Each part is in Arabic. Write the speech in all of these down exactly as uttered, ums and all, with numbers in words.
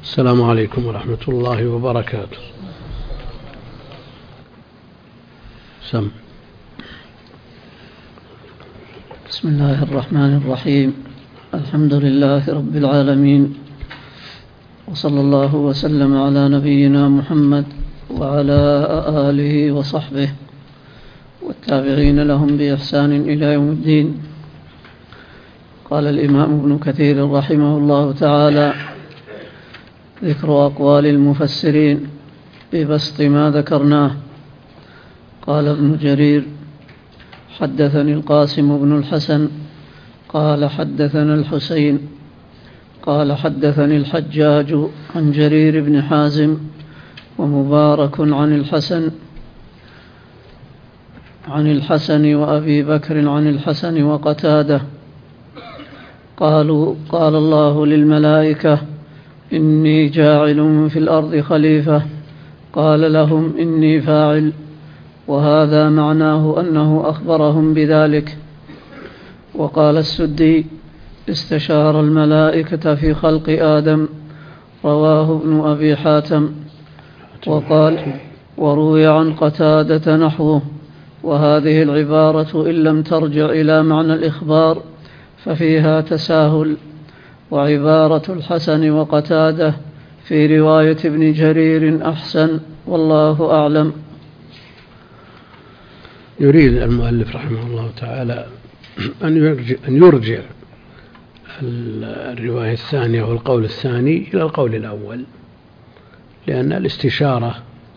السلام عليكم ورحمة الله وبركاته. سم. بسم الله الرحمن الرحيم. الحمد لله رب العالمين، وصلى الله وسلم على نبينا محمد وعلى آله وصحبه والتابعين لهم بإحسان إلى يوم الدين. قال الإمام ابن كثير رحمه الله تعالى: ذكر أقوال المفسرين ببسط ما ذكرناه. قال ابن جرير: حدثني القاسم بن الحسن قال حدثنا الحسين قال حدثني الحجاج عن جرير بن حازم ومبارك عن الحسن عن الحسن وأبي بكر عن الحسن وقتادة قالوا: قال الله للملائكة: إني جاعل في الأرض خليفة. قال لهم: إني فاعل. وهذا معناه أنه أخبرهم بذلك. وقال السدي: استشار الملائكة في خلق آدم. رواه ابن أبي حاتم. وقال: وروي عن قتادة نحوه. وهذه العبارة إن لم ترجع إلى معنى الإخبار ففيها تساهل. وعبارة الحسن وقتادة في رواية ابن جرير أحسن، والله أعلم. يريد المؤلف رحمه الله تعالى أن يرجع, أن يرجع الرواية الثانية والقول الثاني إلى القول الأول، لأن الاستشارة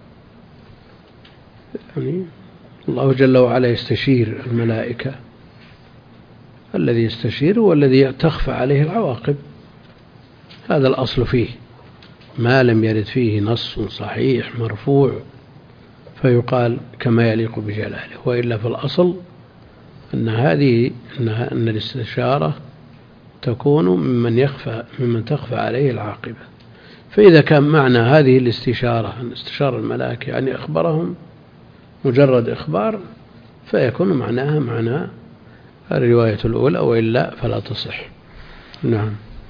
يعني الله جل وعلا يستشير الملائكة، الذي يستشير هو الذي تخفى عليه العواقب. هذا الأصل فيه، ما لم يرد فيه نص صحيح مرفوع فيقال كما يليق بجلاله، وإلا في الأصل أن هذه أن الاستشارة تكون ممن يخفى ممن تخفى عليه العاقبة. فإذا كان معنى هذه الاستشارة أن استشار الملائكة يعني أخبرهم مجرد إخبار، فيكون معناها معنى الرواية الأولى، وإلا فلا تصح. نعم.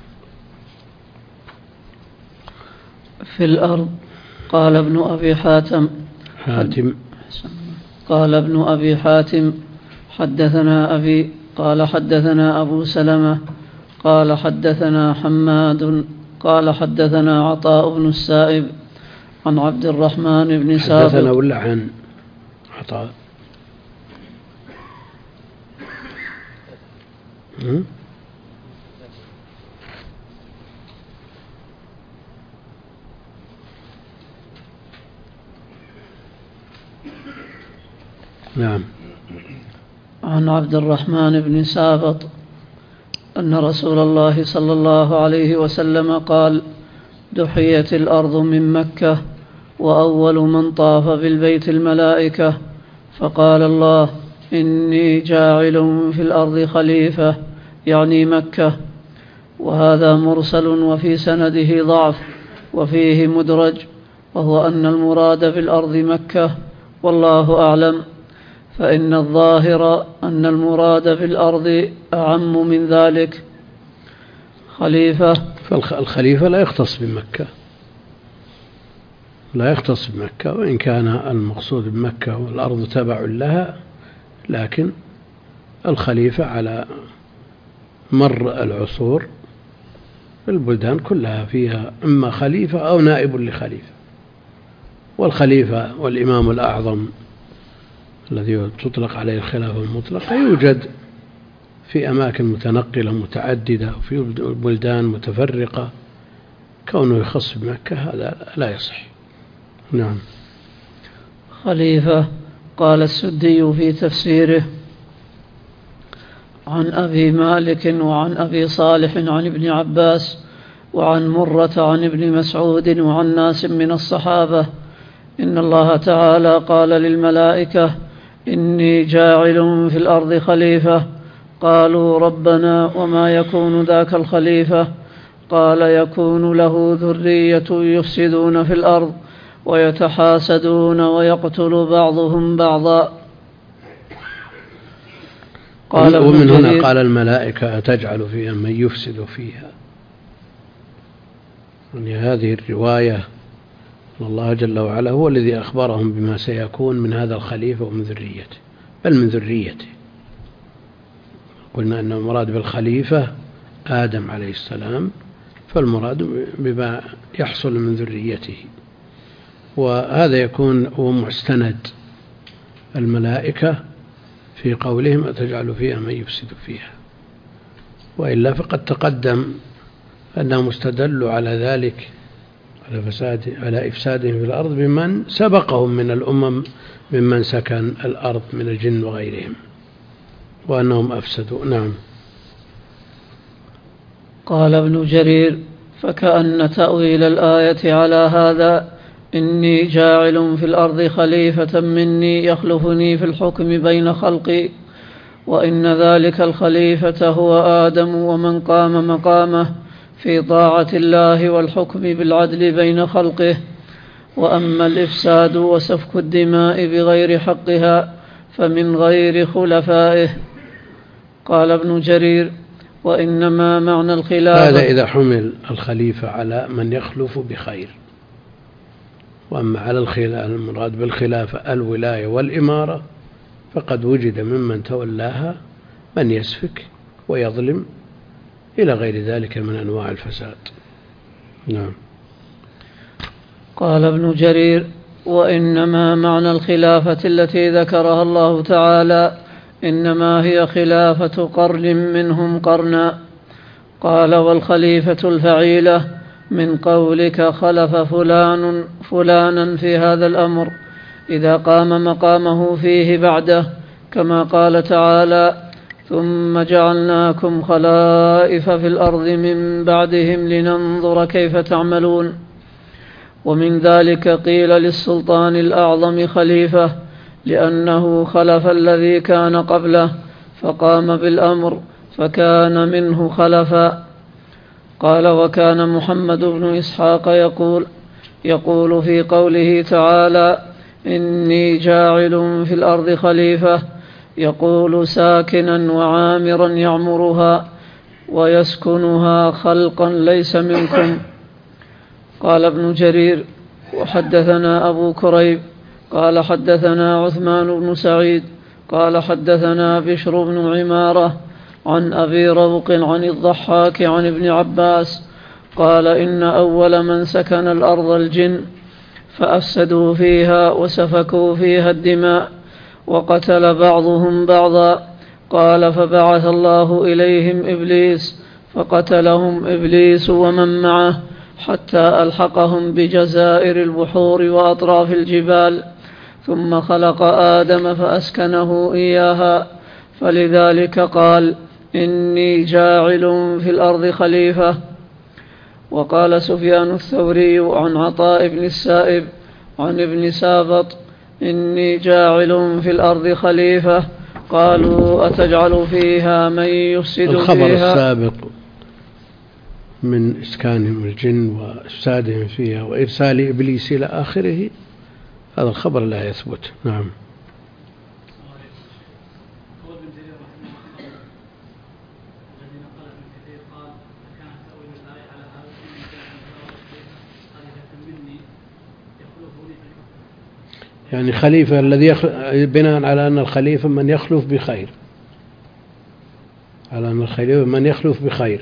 في الأرض. قال ابن أبي حاتم حاتم قال ابن أبي حاتم: حدثنا أبي قال حدثنا أبو سلمة قال حدثنا حماد قال حدثنا عطاء بن السائب عن عبد الرحمن بن سابق. حدثنا ولا عن عطاء؟ نعم. عن عبد الرحمن بن سابط أن رسول الله صلى الله عليه وسلم قال: دحيت الأرض من مكة، وأول من طاف بالبيت الملائكة، فقال الله: إني جاعل في الأرض خليفة، يعني مكة. وهذا مرسل وفي سنده ضعف، وفيه مدرج، وهو أن المراد بالأرض مكة، والله أعلم. فإن الظاهر أن المراد بالأرض أعم من ذلك. خليفة، فالخليفة لا يختص بمكة، لا يختص بمكة، وإن كان المقصود بمكة والأرض تبع لها، لكن الخليفة على مر العصور البلدان كلها فيها إما خليفة أو نائب لخليفة. والخليفة والإمام الأعظم الذي تطلق عليه الخلافة المطلقة يوجد في أماكن متنقلة متعددة وفي بلدان متفرقة. كونه يخص بمكة هذا لا يصح. نعم. خليفة. قال السدي في تفسيره: عن أبي مالك وعن أبي صالح عن ابن عباس وعن مرة عن ابن مسعود وعن ناس من الصحابة إن الله تعالى قال للملائكة: إني جاعل في الأرض خليفة. قالوا: ربنا وما يكون ذاك الخليفة؟ قال: يكون له ذرية يفسدون في الأرض ويتحاسدون ويقتل بعضهم بعضا. قال ومن هنا قال الملائكة: أتجعل فيها من يفسد فيها يعني هذه الرواية أن الله جل وعلا هو الذي أخبرهم بما سيكون من هذا الخليفة ومن ذريته، بل من ذريته. قلنا أن المراد بالخليفة آدم عليه السلام، فالمراد بما يحصل من ذريته، وهذا يكون هو مستند الملائكة في قولهم أتجعل فيها من يفسد فيها، وإلا فقد تقدم أنهم استدلوا على ذلك، على فساد على إفسادهم في الأرض بمن سبقهم من الأمم ممن سكن الأرض من الجن وغيرهم، وأنهم أفسدوا. نعم. قال ابن جرير: فكأن تأويل الآية على هذا إني جاعل في الأرض خليفة مني يخلفني في الحكم بين خلقي، وإن ذلك الخليفة هو آدم ومن قام مقامه في طاعة الله والحكم بالعدل بين خلقه. وأما الإفساد وسفك الدماء بغير حقها فمن غير خلفائه. قال ابن جرير: وإنما معنى الخلافة، هذا إذا حمل الخليفة على من يخلف بخير. وأما على الخلافة المراد بالخلافة الولاية والإمارة فقد وجد ممن تولاها من يسفك ويظلم إلى غير ذلك من أنواع الفساد. نعم. قال ابن جرير: وإنما معنى الخلافة التي ذكرها الله تعالى إنما هي خلافة قرن منهم قرنا. قال: والخليفة الفعيلة من قولك خلف فلان فلانا في هذا الأمر إذا قام مقامه فيه بعده، كما قال تعالى: ثم جعلناكم خلائف في الأرض من بعدهم لننظر كيف تعملون. ومن ذلك قيل للسلطان الأعظم خليفة لأنه خلف الذي كان قبله فقام بالأمر فكان منه خلفا. قال: وكان محمد بن إسحاق يقول يقول في قوله تعالى: إني جاعل في الأرض خليفة، يقول ساكنا وعامرا يعمرها ويسكنها خلقا ليس منكم. قال ابن جرير: وحدثنا أبو كريب قال حدثنا عثمان بن سعيد قال حدثنا بشر بن عمارة عن أبي روق عن الضحاك عن ابن عباس قال: إن أول من سكن الأرض الجن فأفسدوا فيها وسفكوا فيها الدماء وقتل بعضهم بعضا. قال: فبعث الله إليهم إبليس فقتلهم إبليس ومن معه حتى ألحقهم بجزائر البحور وأطراف الجبال، ثم خلق آدم فأسكنه إياها، فلذلك قال: إني جاعل في الأرض خليفة. وقال سفيان الثوري عن عطاء بن السائب عن ابن سابط: إني جاعل في الأرض خليفة. قالوا: أتجعل فيها من يفسد فيها؟ الخبر السابق من إسكانهم الجن وإفسادهم فيها وإرسال إبليس إلى آخره هذا الخبر لا يثبت. نعم. يعني خليفة الذي يخل... بناء على أن الخليفة من يخلف بخير، على أن الخليفة من يخلف بخير.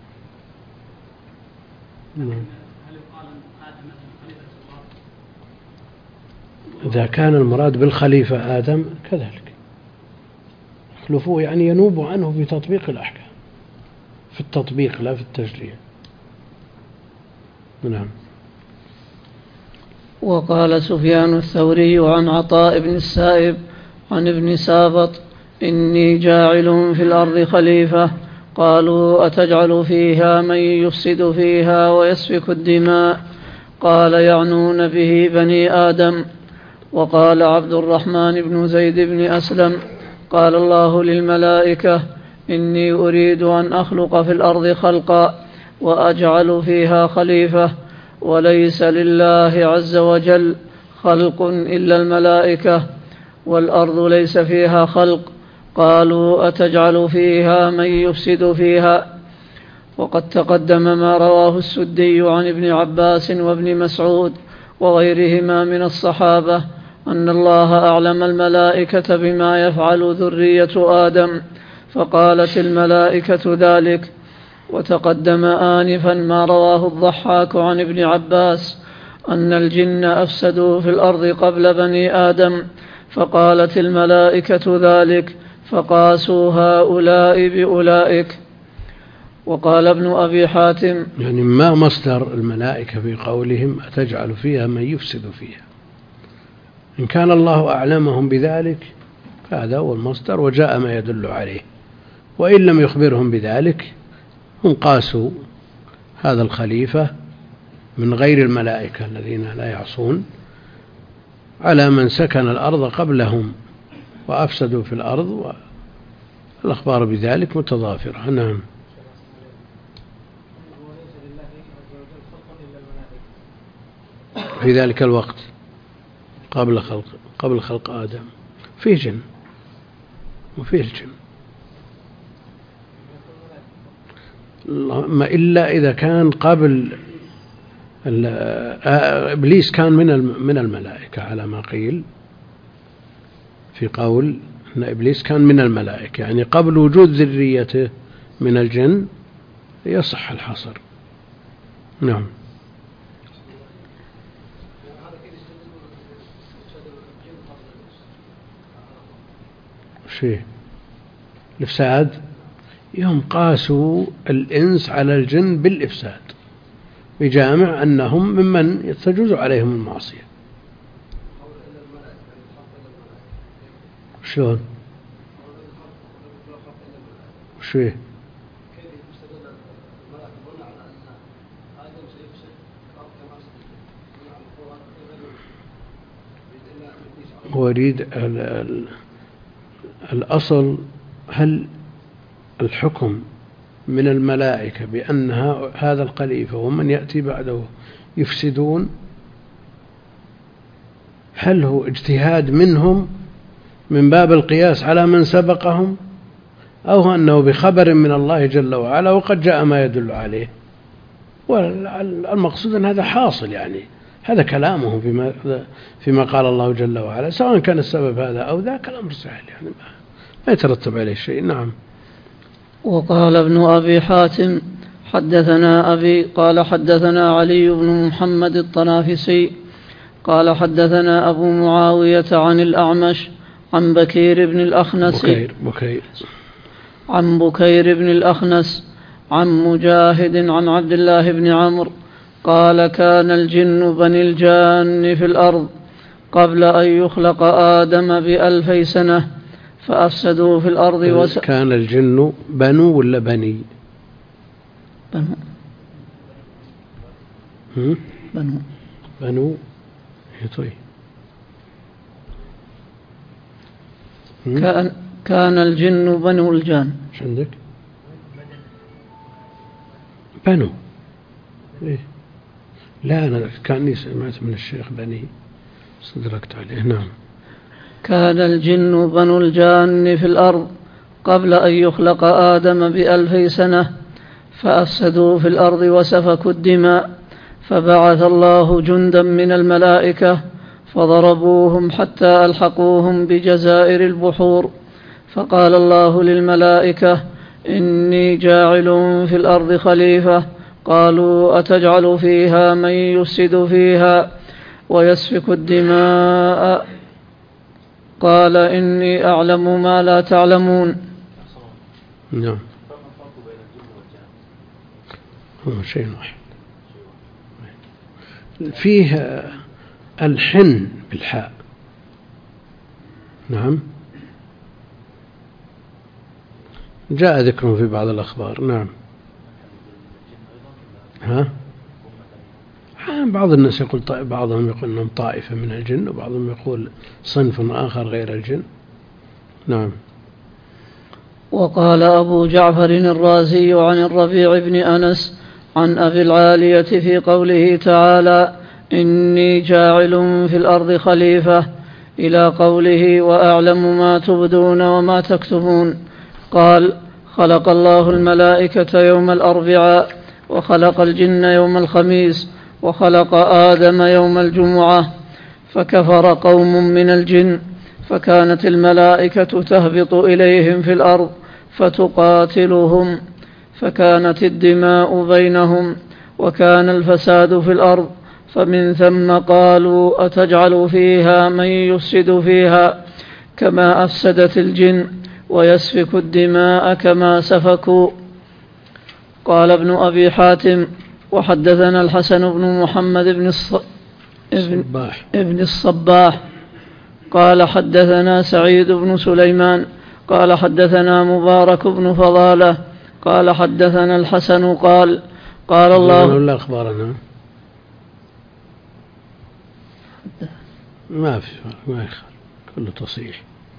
إذا كان المراد بالخليفة آدم كذلك يخلفوه، يعني ينوب عنه في تطبيق الأحكام، في التطبيق لا في التشريع. نعم. وقال سفيان الثوري عن عطاء بن السائب عن ابن سابط: إني جاعل في الأرض خليفة. قالوا: أتجعل فيها من يفسد فيها ويسفك الدماء؟ قال: يعنون به بني آدم. وقال عبد الرحمن بن زيد بن أسلم: قال الله للملائكة: إني أريد أن أخلق في الأرض خلقا وأجعل فيها خليفة، وليس لله عز وجل خلق إلا الملائكة، والأرض ليس فيها خلق. قالوا: أتجعل فيها من يفسد فيها؟ وقد تقدم ما رواه السدي عن ابن عباس وابن مسعود وغيرهما من الصحابة أن الله أعلم الملائكة بما يفعل ذرية آدم فقالت الملائكة ذلك. وتقدم آنفا ما رواه الضحاك عن ابن عباس أن الجن أفسدوا في الأرض قبل بني آدم فقالت الملائكة ذلك فقاسوا هؤلاء بأولئك. وقال ابن أبي حاتم يعني ما مصدر الملائكة في قولهم أتجعل فيها من يفسد فيها؟ إن كان الله أعلمهم بذلك فهذا هو المصدر وجاء ما يدل عليه، وإن لم يخبرهم بذلك هم قاسوا هذا الخليفة من غير الملائكة الذين لا يعصون على من سكن الأرض قبلهم وأفسدوا في الأرض، والأخبار بذلك متضافرة. نعم. في ذلك الوقت قبل خلق قبل خلق آدم فيه جن وفيه الجن، ما إلا إذا كان قبل إبليس كان من من الملائكة على ما قيل في قول أن إبليس كان من الملائكة، يعني قبل وجود ذريته من الجن يصح الحصر. نعم. شيء الإفساد يوم قاسوا الإنس على الجن بالإفساد بجامع أنهم ممن تجوز عليهم المعصية. شلون؟ شيء هو يريد الأصل هل الحكم من الملائكة بأن هذا الخليفة ومن يأتي بعده يفسدون، هل هو اجتهاد منهم من باب القياس على من سبقهم، أو أنه بخبر من الله جل وعلا وقد جاء ما يدل عليه؟ والمقصود أن هذا حاصل، يعني هذا كلامه فيما, فيما قال الله جل وعلا، سواء كان السبب هذا أو ذاك الأمر سهل، يعني ما يترتب عليه شيء. نعم. وقال ابن أبي حاتم حدثنا أبي قال حدثنا علي بن محمد الطنافسي قال حدثنا أبو معاوية عن الأعمش عن بكير بن الأخنس بكير بكير عن بكير بن الأخنس عن مجاهد عن عبد الله بن عمرو قال كان الجن بني الجان في الأرض قبل أن يخلق آدم بألفي سنة فأفسدوا في الأرض وس... كان الجن بنو ولا بني؟ بنو هم؟ بنو بنو طيب. كان كان الجن بنو الجان. ايش عندك؟ بنو إيه؟ لا أنا كأني سمعت من الشيخ بني صدركت عليه. نعم. كان الجن بنو الجان في الأرض قبل أن يخلق آدم بألفي سنة فأفسدوا في الأرض وسفكوا الدماء، فبعث الله جندا من الملائكة فضربوهم حتى ألحقوهم بجزائر البحور، فقال الله للملائكة إني جاعل في الأرض خليفة، قالوا أتجعل فيها من يفسد فيها ويسفك الدماء، قال إني أعلم ما لا تعلمون. نعم. هو شيء واحد فيه الحن بالحاء. نعم. جاء ذكره في بعض الأخبار. نعم. ها؟ بعض الناس يقول طائف، بعضهم يقول أنهم طائفة من الجن، وبعضهم يقول صنف آخر غير الجن. نعم. وقال أبو جعفر الرازي عن الربيع بن أنس عن أبي العالية في قوله تعالى إني جاعل في الأرض خليفة إلى قوله وأعلم ما تبدون وما تكتمون، قال خلق الله الملائكة يوم الأربعاء، وخلق الجن يوم الخميس، وخلق آدم يوم الجمعة. فكفر قوم من الجن، فكانت الملائكة تهبط إليهم في الأرض فتقاتلهم، فكانت الدماء بينهم، وكان الفساد في الأرض. فمن ثم قالوا أتجعل فيها من يفسد فيها كما أفسدت الجن ويسفك الدماء كما سفكوا. قال ابن أبي حاتم: وحدثنا الحسن بن محمد بن الص... ابن... ابن الصباح قال حدثنا سعيد بن سليمان قال حدثنا مبارك بن فضالة قال حدثنا الحسن قال قال الله لا أخبارنا ما في ما يخالف كله تصحيح.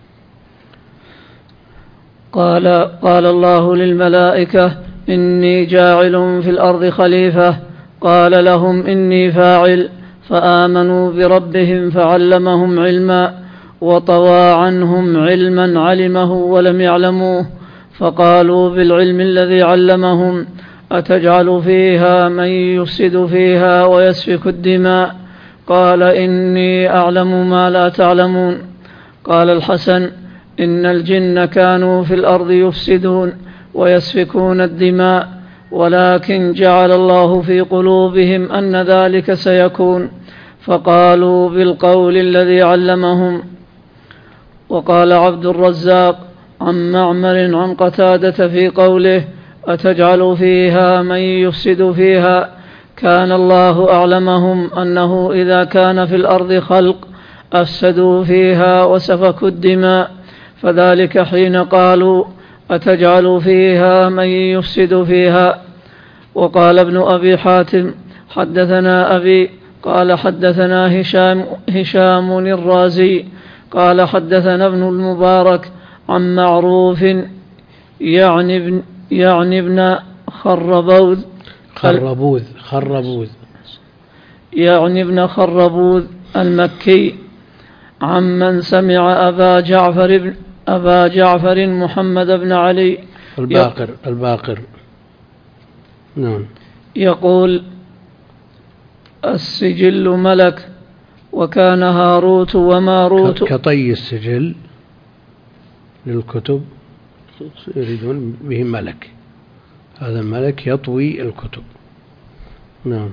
قال قال الله للملائكة: إني جاعل في الأرض خليفة. قال لهم: إني فاعل. فآمنوا بربهم فعلمهم علما، وطوى عنهم علما علمه ولم يعلموه. فقالوا بالعلم الذي علمهم: أتجعل فيها من يفسد فيها ويسفك الدماء؟ قال: إني أعلم ما لا تعلمون. قال الحسن: إن الجن كانوا في الأرض يفسدون ويسفكون الدماء، ولكن جعل الله في قلوبهم أن ذلك سيكون، فقالوا بالقول الذي علمهم. وقال عبد الرزاق عن معمر عن قتادة في قوله: أتجعل فيها من يفسد فيها، كان الله أعلمهم أنه إذا كان في الأرض خلق أفسدوا فيها وسفكوا الدماء، فذلك حين قالوا: أتجعل فيها من يفسد فيها. وقال ابن أبي حاتم: حدثنا أبي قال حدثنا هشام, هشام الرازي قال حدثنا ابن المبارك عن معروف يعني ابن, يعني ابن خربوذ خربوذ خربوذ يعني ابن خربوذ المكي عمن سمع أبا جعفر بن أبا جعفر محمد بن علي الباقر الباقر نعم يقول: السجل ملك، وكان هاروت وماروت كطي السجل للكتب يريدون به ملك، هذا الملك يطوي الكتب. نعم.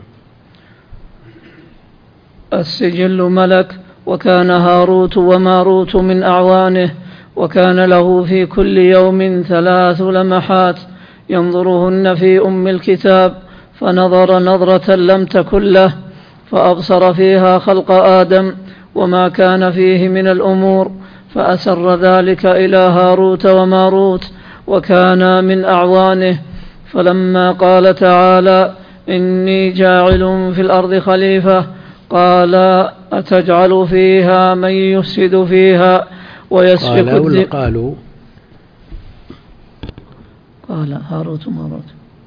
السجل ملك، وكان هاروت وماروت من أعوانه، وكان له في كل يوم ثلاث لمحات ينظرهن في أم الكتاب، فنظر نظرة لم تكن له، فأبصر فيها خلق آدم وما كان فيه من الأمور، فأسر ذلك إلى هاروت وماروت، وكانا من أعوانه. فلما قال تعالى: إني جاعل في الأرض خليفة، قال: أتجعل فيها من يفسد فيها ويسفك الدماء؟ قالوا قال هاروت وماروت،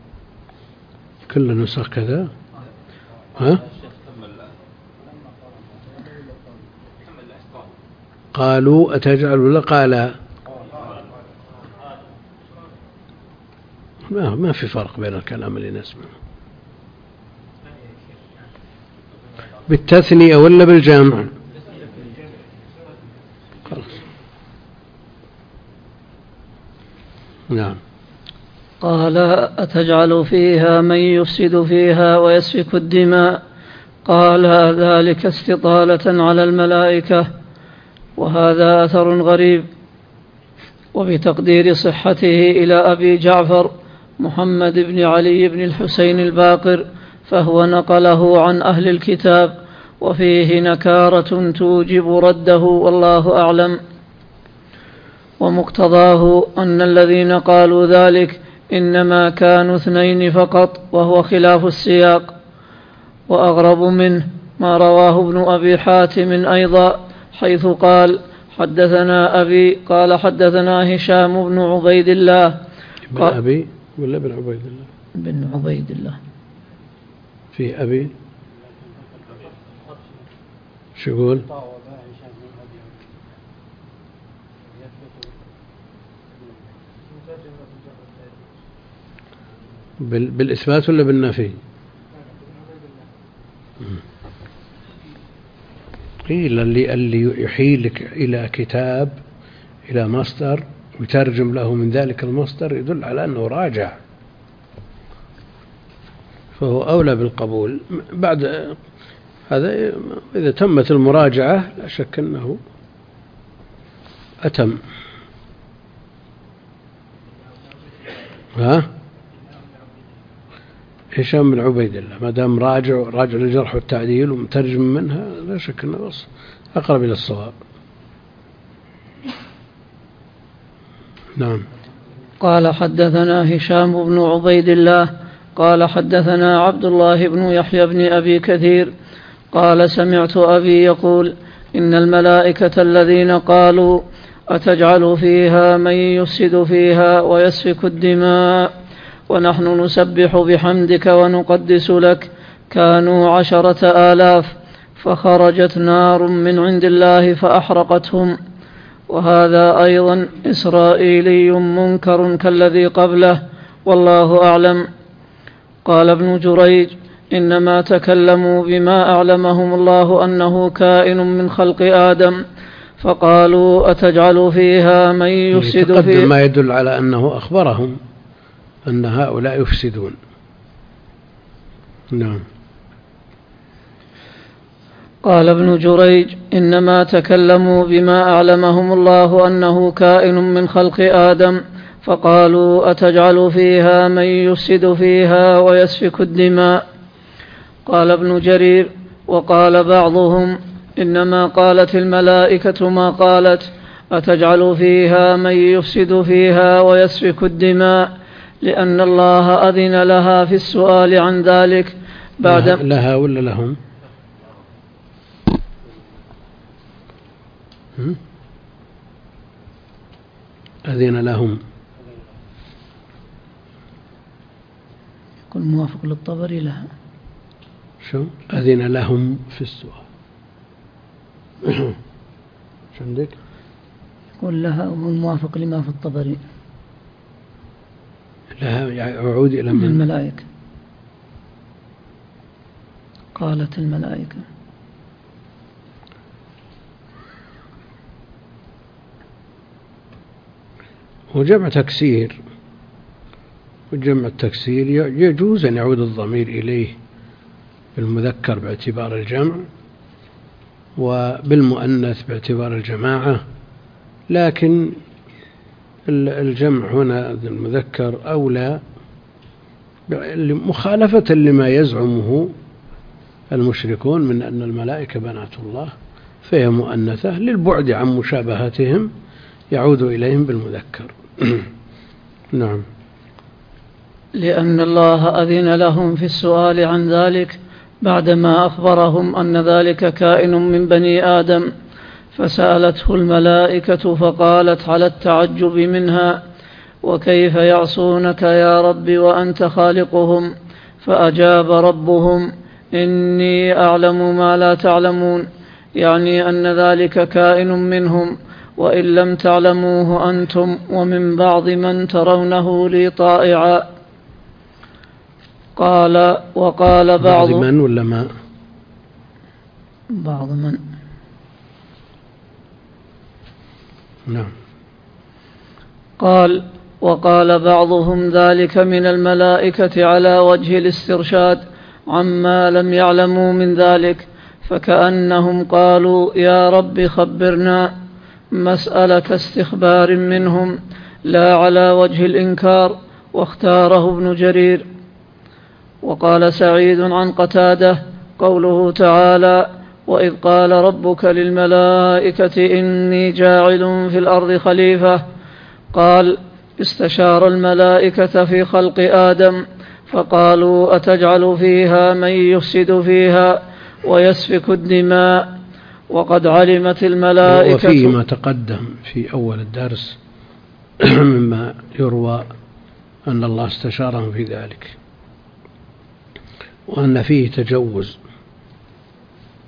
كل نسخ كذا. ها؟ قالوا أتجعل ولا قال؟ ما ما في فرق بين الكلام اللي نسمعه، بالتثنية ولا بالجمع؟ خلاص. نعم. قال: أتجعل فيها من يفسد فيها ويسفك الدماء؟ قال: ذلك استطالة على الملائكة. وهذا أثر غريب، وبتقدير صحته إلى أبي جعفر محمد بن علي بن الحسين الباقر، فهو نقله عن أهل الكتاب، وفيه نكارة توجب رده، والله أعلم. ومقتضاه أن الذين قالوا ذلك إنما كانوا اثنين فقط، وهو خلاف السياق. وأغرب منه ما رواه ابن أبي حاتم أيضا، حيث قال: حدثنا أبي قال حدثنا هشام بن عبيد الله. ابن أبي ولا ابن عبيد الله؟ بن عبيد الله. في أبي شو يقول؟ بالإثبات ولا بالنفي؟ قيل اللي, اللي يحيلك إلى كتاب إلى مصدر ويترجم له من ذلك المصدر يدل على أنه راجع، فهو أولى بالقبول. بعد هذا إذا تمت المراجعة لا شك أنه أتم. ها؟ هشام بن عبيد الله ما دام راجع راجع للجرح والتعديل ومترجم منها لا شك أنه أقرب إلى الصواب. نعم. قال حدثنا هشام بن عبيد الله قال حدثنا عبد الله بن يحيى بن أبي كثير قال سمعت أبي يقول إن الملائكة الذين قالوا أتجعل فيها من يفسد فيها ويسفك الدماء ونحن نسبح بحمدك ونقدس لك كانوا عشرة آلاف، فخرجت نار من عند الله فأحرقتهم. وهذا أيضا إسرائيلي منكر كالذي قبله والله أعلم. قال ابن جريج إنما تكلموا بما أعلمهم الله أنه كائن من خلق آدم فقالوا أتجعل فيها من يفسد فيها، ما يدل على أنه أخبرهم أن هؤلاء يفسدون. نعم. قال ابن جريج إنما تكلموا بما أعلمهم الله أنه كائن من خلق آدم فقالوا أتجعل فيها من يفسد فيها ويسفك الدماء. قال ابن جرير وقال بعضهم إنما قالت الملائكة ما قالت أتجعل فيها من يفسد فيها ويسفك الدماء لأن الله أذن لها في السؤال عن ذلك بعد لها ولا لهم؟ أذن لهم يكون موافق للطبري لها. شو أذن لهم في السؤال؟ شو عندك؟ يقول لها وهو الموافق لما في الطبري. لها يعود إلى من؟ الملائكة. قالت الملائكة. وجمع تكسير، وجمع التكسير يجوز أن يعود الضمير إليه بالمذكر باعتبار الجمع وبالمؤنث باعتبار الجماعة، لكن الجمع هنا المذكر أولى مخالفة لما يزعمه المشركون من أن الملائكة بنات الله، فهي مؤنثة للبعد عن مشابهتهم يعود إليهم بالمذكر. نعم. لأن الله أذن لهم في السؤال عن ذلك بعدما أخبرهم أن ذلك كائن من بني آدم، فسألته الملائكة فقالت على التعجب منها وكيف يعصونك يا رب وأنت خالقهم؟ فأجاب ربهم إني أعلم ما لا تعلمون، يعني أن ذلك كائن منهم وإن لم تعلموه أنتم ومن بعض من ترونه لي طائعا. قال وقال بعض من ولا ما؟ بعض من. نعم. قال وقال بعضهم ذلك من الملائكة على وجه الاسترشاد عما لم يعلموا من ذلك، فكأنهم قالوا يا رب خبرنا، مسألة استخبار منهم لا على وجه الإنكار، واختاره ابن جرير. وقال سعيد عن قتادة قوله تعالى وإذ قال ربك للملائكة إني جاعل في الأرض خليفة، قال استشار الملائكة في خلق آدم فقالوا أتجعل فيها من يفسد فيها ويسفك الدماء، وقد علمت الملائكة. وفيما تقدم في أول الدرس مما يروى أن الله استشارهم في ذلك وأن فيه تجوز.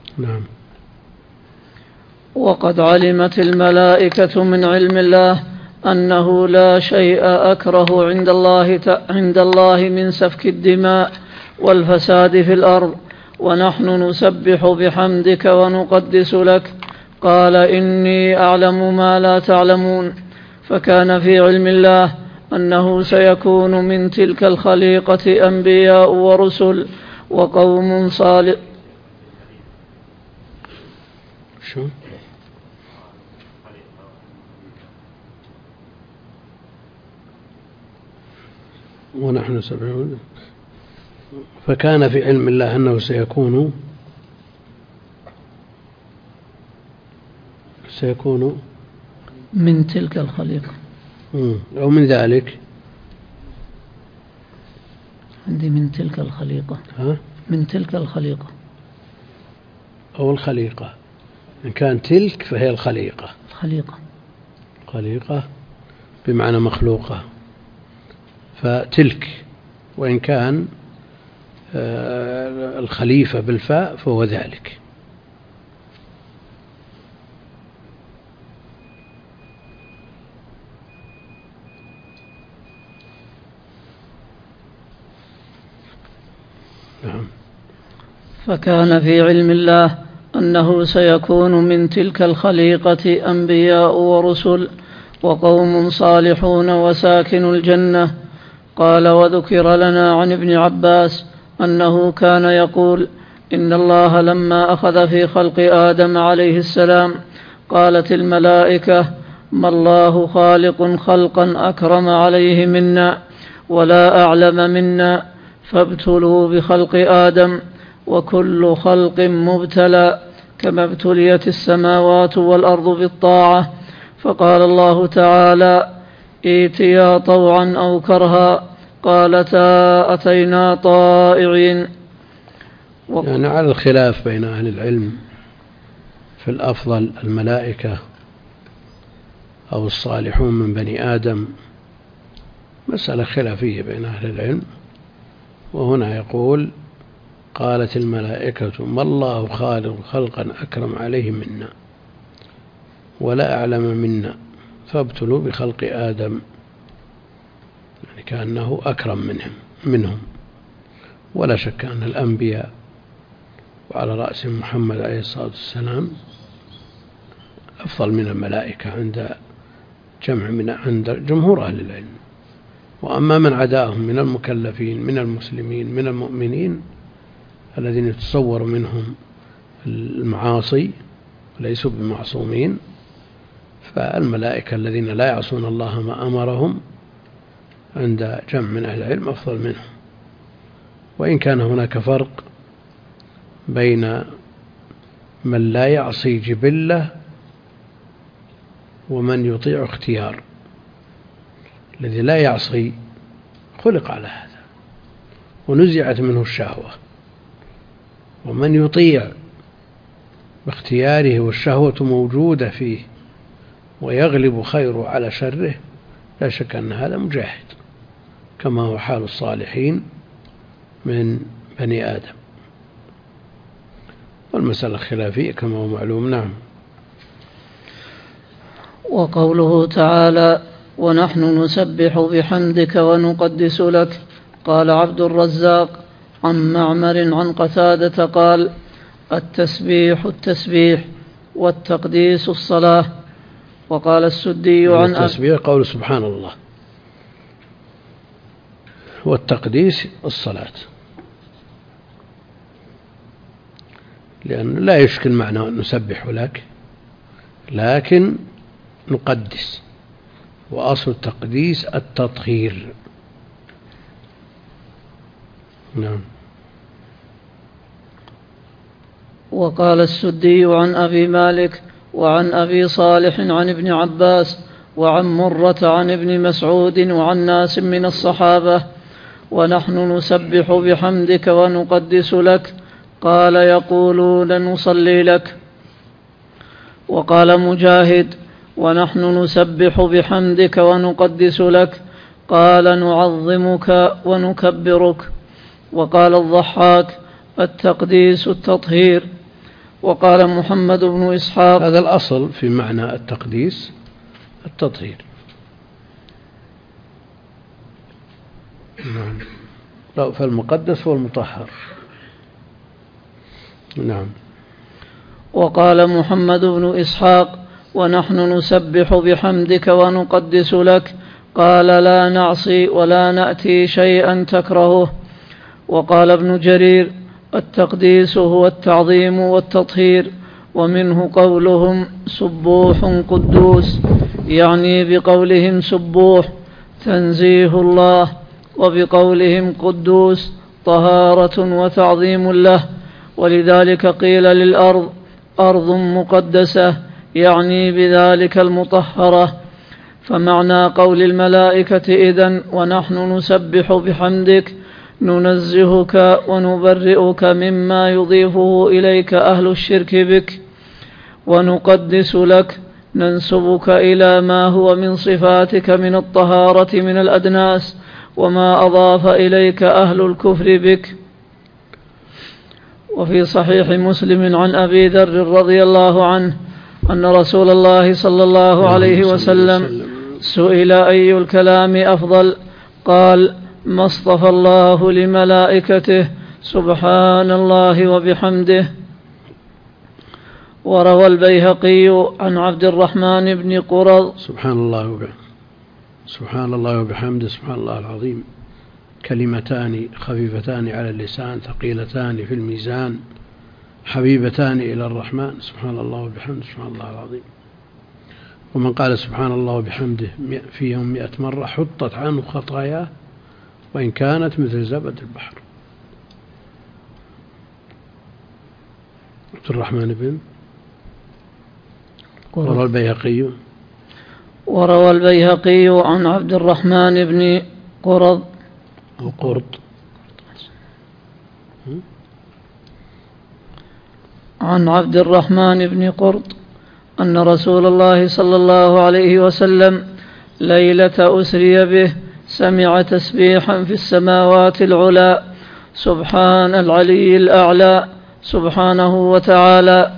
نعم. وقد علمت الملائكة من علم الله أنه لا شيء أكره عند الله عند الله من سفك الدماء والفساد في الأرض، ونحن نسبح بحمدك ونقدس لك. قال إني أعلم ما لا تعلمون. فكان في علم الله أنه سيكون من تلك الخليقة أنبياء ورسل وقوم صالح. شو؟ ونحن سبعون. فكان في علم الله أنه سيكون سيكون من تلك الخليقة أو من ذلك. عندي من تلك الخليقة. ها؟ من تلك الخليقة أو الخليقة. إن كان تلك فهي الخليقة. الخليقة خليقة بمعنى مخلوقة، فتلك. وإن كان الخليفة بالفاء فهو ذلك. نعم. فكان في علم الله أنه سيكون من تلك الخليقة أنبياء ورسل وقوم صالحون وساكن الجنة. قال وذكر لنا عن ابن عباس أنه كان يقول إن الله لما أخذ في خلق آدم عليه السلام قالت الملائكة ما الله خالق خلقا أكرم عليه منا ولا أعلم منا فابتلوا بخلق آدم، وكل خلق مبتلى كما ابتليت السماوات والأرض بالطاعة. فقال الله تعالى ائتيا طوعا أو كرها قالتا أتينا طائعين. يعني على الخلاف بين أهل العلم في الأفضل الملائكة أو الصالحون من بني آدم، مسألة خلافية بين أهل العلم. وهنا يقول قالت الملائكة ما الله خالق خلقا أكرم عليه منا ولا أعلم منا فابتلوا بخلق آدم، يعني كأنه أكرم منهم منهم ولا شك أن الأنبياء وعلى رأس محمد عليه الصلاة والسلام أفضل من الملائكة عند جمع من عند جمهور أهل العلم. وأما من عداهم من المكلفين من المسلمين من المؤمنين الذين يتصور منهم المعاصي ليسوا بمعصومين، فالملائكة الذين لا يعصون الله ما أمرهم عند جمع من أهل العلم أفضل منهم. وإن كان هناك فرق بين من لا يعصي جبلة ومن يطيع اختيار. الذي لا يعصي خلق على هذا ونزعت منه الشهوة، ومن يطيع باختياره والشهوة موجودة فيه ويغلب خيره على شره لا شك أن هذا مجاهد، كما هو حال الصالحين من بني آدم. والمسألة خلافية كما هو معلوم. نعم. وقوله تعالى ونحن نسبح بحمدك ونقدس لك. قال عبد الرزاق عن معمر عن قتادة قال التسبيح التسبيح والتقديس الصلاة. وقال السدي عن التسبيح قول سبحان الله، والتقديس الصلاة، لأن لا يشكل معنى نسبح لك لكن نقدس، وأصل التقديس التطهير. نعم. وقال السدي عن أبي مالك وعن أبي صالح عن ابن عباس وعن مرة عن ابن مسعود وعن ناس من الصحابة ونحن نسبح بحمدك ونقدس لك. قال يقولون نصلي لك. وقال مجاهد ونحن نسبح بحمدك ونقدس لك. قال نعظمك ونكبرك. وقال الضحاك التقديس التطهير. وقال محمد بن إسحاق هذا الأصل في معنى التقديس التطهير، نعم. لا، فالمقدس هو المطهر. نعم. وقال محمد بن إسحاق: ونحن نسبح بحمدك ونقدس لك، قال: لا نعصي ولا نأتي شيئا تكرهه. وقال ابن جرير: التقديس هو التعظيم والتطهير، ومنه قولهم سبوح قدوس، يعني بقولهم سبوح تنزيه الله، وبقولهم قدوس طهارة وتعظيم له. ولذلك قيل للأرض أرض مقدسة، يعني بذلك المطهرة. فمعنى قول الملائكة إذن ونحن نسبح بحمدك ننزهك ونبرئك مما يضيفه إليك أهل الشرك بك، ونقدس لك ننسبك إلى ما هو من صفاتك من الطهارة من الأدناس وما أضاف إليك أهل الكفر بك. وفي صحيح مسلم عن أبي ذر رضي الله عنه أن رسول الله صلى الله عليه وسلم سئل أي الكلام أفضل، قال: ما اصطفى الله لملائكته سبحان الله وبحمده. وروى البيهقي عن عبد الرحمن بن قرظ: سبحان الله وبحمده سبحان الله وبحمده سبحان الله العظيم، كلمتان خفيفتان على اللسان ثقيلتان في الميزان حبيبتان إلى الرحمن، سبحان الله وبحمده سبحان الله العظيم. ومن قال سبحان الله وبحمده في يوم مئة مرة حطت عنه خطاياه وإن كانت مثل زبد البحر. عبد الرحمن بن وروى البيهقي وروى البيهقي عن عبد الرحمن بن قرظ أو قرط عن عبد الرحمن بن قرط أن رسول الله صلى الله عليه وسلم ليلة أسري به سمع تسبيحا في السماوات العلى: سبحان العلي الأعلى سبحانه وتعالى.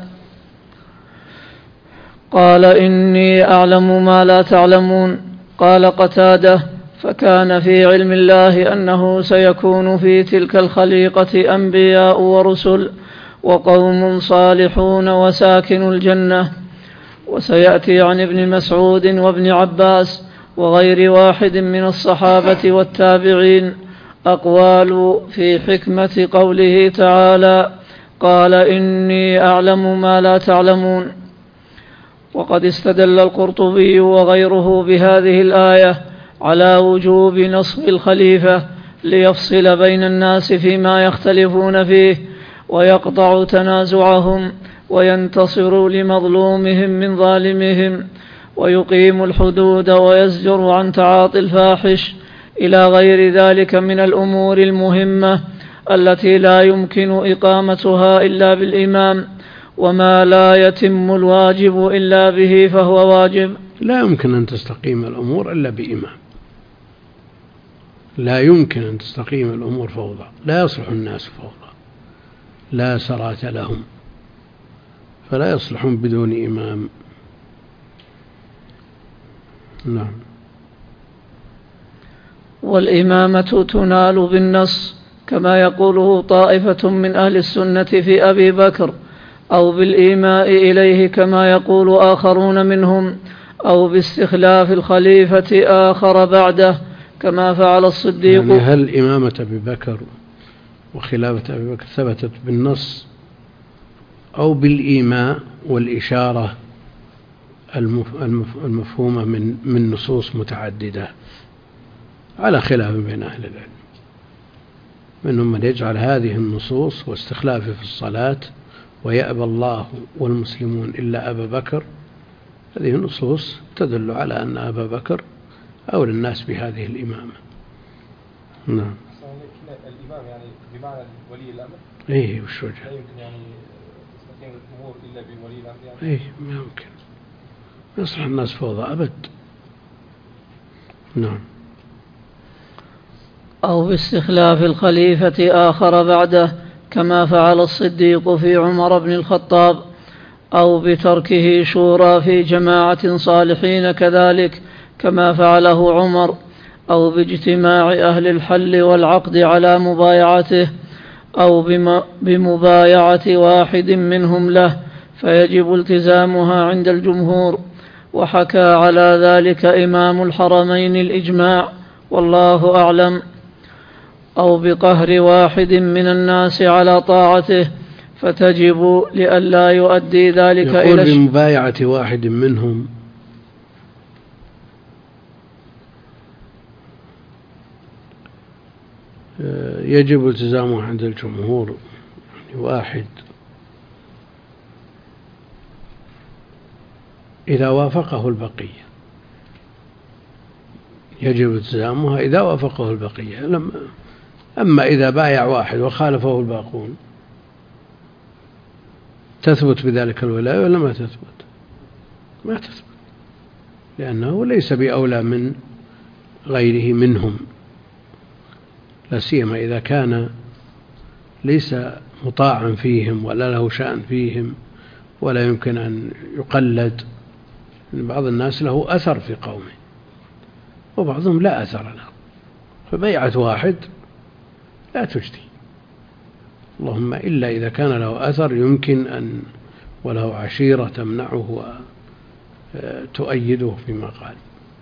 قال: إني أعلم ما لا تعلمون. قال قتادة: فكان في علم الله أنه سيكون في تلك الخليقة أنبياء ورسل وقوم صالحون وساكن الجنة. وسيأتي عن ابن مسعود وابن عباس وغير واحد من الصحابة والتابعين أقوال في حكمة قوله تعالى: قال: إني أعلم ما لا تعلمون. وقد استدل القرطبي وغيره بهذه الآية على وجوب نصب الخليفة ليفصل بين الناس فيما يختلفون فيه ويقطع تنازعهم وينتصر لمظلومهم من ظالمهم ويقيم الحدود ويزجر عن تعاطي الفاحش إلى غير ذلك من الأمور المهمة التي لا يمكن إقامتها إلا بالإمام، وما لا يتم الواجب إلا به فهو واجب. لا يمكن أن تستقيم الأمور إلا بإمام، لا يمكن أن تستقيم الأمور فوضى، لا يصلح الناس فوضى، لا سرات لهم، فلا يصلحون بدون إمام. نعم. والإمامة تنال بالنص كما يقوله طائفة من أهل السنة في أبي بكر، أو بالإيماء إليه كما يقول آخرون منهم، أو باستخلاف الخليفة آخر بعده كما فعل الصديق. يعني هل إمامة أبي بكر وخلافة أبي بكر ثبتت بالنص أو بالإيماء والإشارة المفهومة من من نصوص متعددة؟ على خلاف بين أهل العلم، منهم من يجعل هذه النصوص واستخلافه في الصلاة ويأبى الله والمسلمون إلا أبا بكر، هذه النصوص تدل على أن أبا بكر أولى الناس بهذه الإمامة. نعم. الإمام يعني بمعنى ولي الأمر؟ إيه، وش وجه؟ لا يمكن يعني تستقيم الأمور إلا بولي الأمر يعني؟ إيه، ما يمكن، يصلح الناس فوضى أبد. نعم. أو باستخلاف الخليفة آخر بعده كما فعل الصديق في عمر بن الخطاب، أو بتركه شورى في جماعة صالحين كذلك كما فعله عمر، أو باجتماع أهل الحل والعقد على مبايعته أو بمبايعة واحد منهم له فيجب التزامها عند الجمهور. وحكى على ذلك إمام الحرمين الإجماع، والله أعلم. أو بقهر واحد من الناس على طاعته فتجب لئلا يؤدي ذلك يقول إلى بمبايعة واحد منهم، يجب التزامه عند الجمهور. يعني واحد إذا وافقه البقية يجب التزامها إذا وافقه البقية. لما أما إذا بايع واحد وخالفه الباقون تثبت بذلك الولاية ولا ما تثبت؟ ما تثبت، لأنه ليس بأولى من غيره منهم، لا سيما إذا كان ليس مطاعا فيهم ولا له شأن فيهم ولا يمكن أن يقلد. بعض الناس له أثر في قومه وبعضهم لا أثر له، فبيعة واحد لا تجدي، اللهم إلا إذا كان له أثر يمكن أن وله عشيرة تمنعه وتؤيده فيما قال.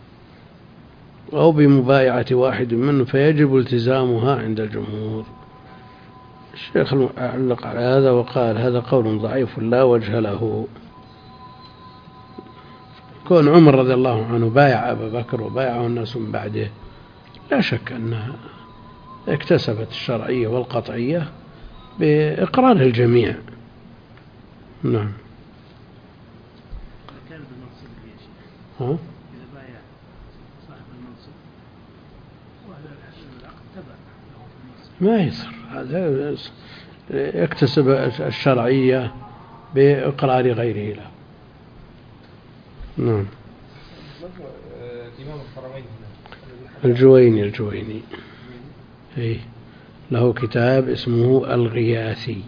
أو بمبايعة واحد منه فيجب التزامها عند الجمهور. الشيخ علق على هذا وقال هذا قول ضعيف لا وجه له. كون عمر رضي الله عنه بايع أبا بكر وبايعه الناس من بعده لا شك أنها اكتسبت الشرعية والقطعية بإقرار الجميع. نعم. ها؟ ما يصير، هذا يكتسب الشرعية بإقرار غيره له. نعم. الجويني الجويني أي له كتاب اسمه الغياثي،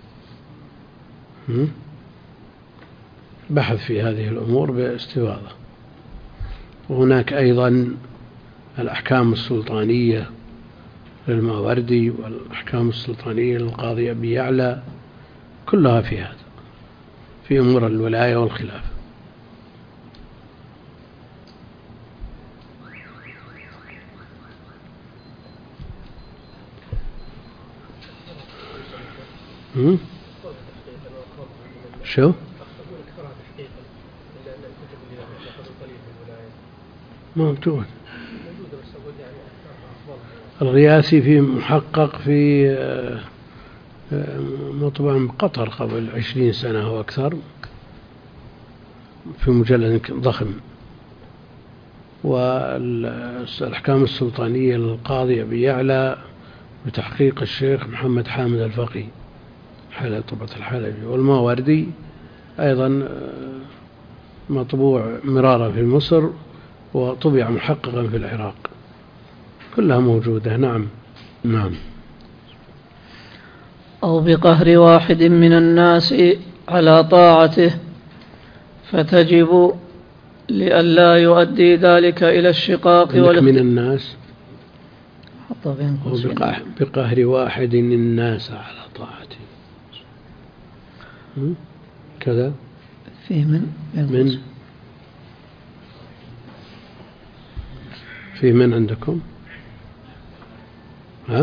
بحث في هذه الأمور باستفاضة. وهناك أيضا الأحكام السلطانية للماوردي والأحكام السلطانية للقاضي أبي يعلى، كلها في هذا، في أمور الولاية والخلافة. شو؟ موجود الغياثي في محقق في مطبع بقطر قبل عشرين سنة أو أكثر في مجلد ضخم. والأحكام السلطانية للقاضي أبي يعلى بتحقيق الشيخ محمد حامد الفقي حالة طبعة الحلبي. والماوردي أيضا مطبوع مرارا في مصر وطبع محققا في العراق، كلها موجودة. نعم. نعم. أو بقهر واحد من الناس على طاعته فتجب لئلا يؤدي ذلك إلى الشقاق والاختلاف من الناس. بقهر واحد الناس على طاعته كذا في من من في من عندكم ها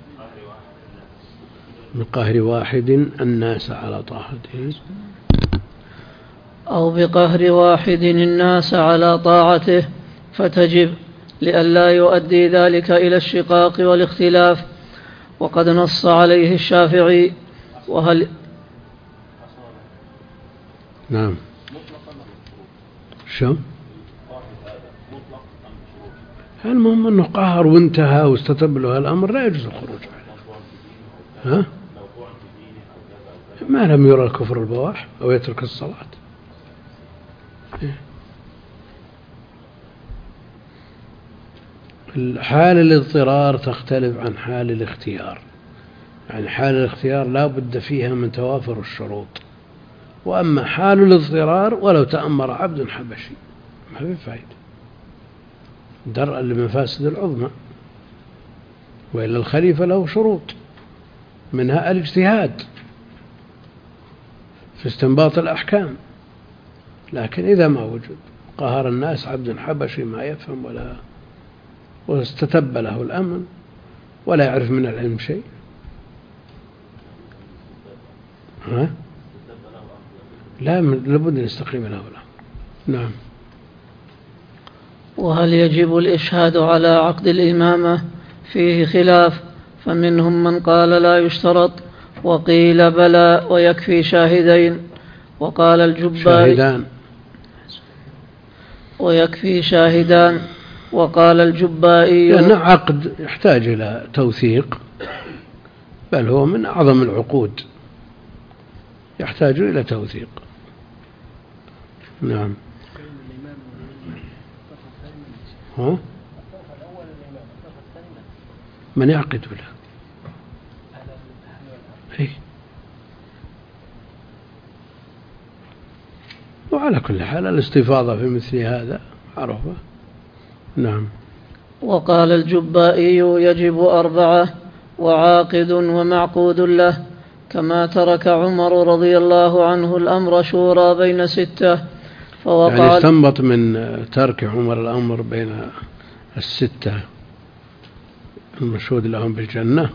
بقهر واحد الناس على طاعته. أو بقهر واحد الناس على طاعته فتجب لئلا يؤدي ذلك إلى الشقاق والاختلاف. وقد نص عليه الشافعي. وهل نعم شو المهم أنه قهر وانتهى واستتب له الأمر لا يجوز الخروج عليه. ها ما لم يرى الكفر البواح أو يترك الصلاة. حال الاضطرار تختلف عن حال الاختيار. يعني حال الاختيار لا بد فيها من توافر الشروط، وأما حال الاضطرار ولو تأمر عبد حبشي ما في فائدة. درءا لمفاسد العظمى، وإلا الخليفة له شروط منها الاجتهاد في استنباط الأحكام، لكن إذا ما وجد قهر الناس عبد حبشي ما يفهم ولا واستتب له الأمن ولا يعرف من العلم شيء. ها؟ لا، لابد أن يستقيم له الأمر. نعم. وهل يجب الإشهاد على عقد الإمامة؟ فيه خلاف، فمنهم من قال لا يشترط، وقيل بلى ويكفي شاهدين، وقال الجبائي شاهدان ويكفي شاهدان وقال الجبائي لأن عقد يحتاج إلى توثيق، بل هو من أعظم العقود يحتاج إلى توثيق. نعم. ها؟ من يعقد له؟ إيه؟ وعلى كل حال الاستفاضة في مثل هذا معروفة. نعم. وقال الجبائي يجب أربعة وعاقد ومعقود له، كما ترك عمر رضي الله عنه الأمر شورى بين ستة، فوقع يعني استنبط من ترك عمر الأمر بين الستة المشهود لهم بالجنة،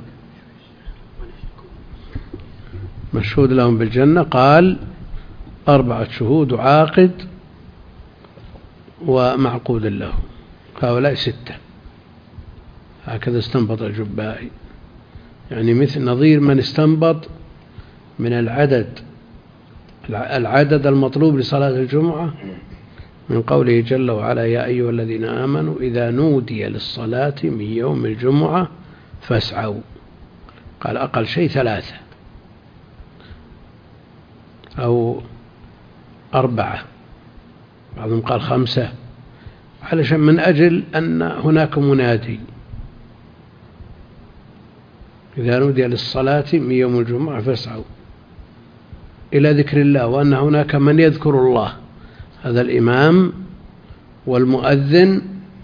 مشهود لهم بالجنة، قال أربعة شهود وعاقد ومعقود له، هؤلاء ستة. هكذا استنبط الجبائي، يعني مثل نظير من استنبط من العدد العدد المطلوب لصلاة الجمعة من قوله جل وعلا يا أيها الذين آمنوا إذا نودي للصلاة من يوم الجمعة فاسعوا، قال أقل شيء ثلاثة أو أربعة، بعضهم قال خمسة، علشان من أجل أن هناك منادي إذا نودي للصلاة من يوم الجمعة فاسعوا إلى ذكر الله، وأن هناك من يذكر الله، هذا الإمام والمؤذن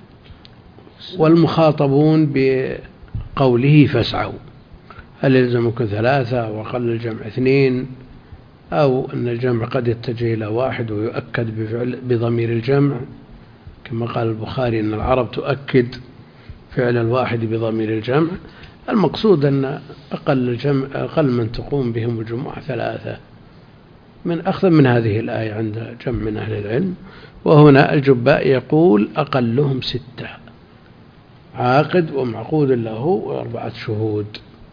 والمخاطبون بقوله فاسعوا. هل يلزمكم ثلاثة وقل الجمع اثنين، أو أن الجمع قد يتجه إلى واحد ويؤكد بفعل بضمير الجمع، كما قال البخاري أن العرب تؤكد فعل الواحد بضمير الجمع. المقصود أن أقل, الجمع أقل من تقوم بهم الجمعة ثلاثة، من أخذ من هذه الآية عند جمع من أهل العلم. وهنا الجباء يقول أقلهم ستة، عاقد ومعقود له وأربعة شهود.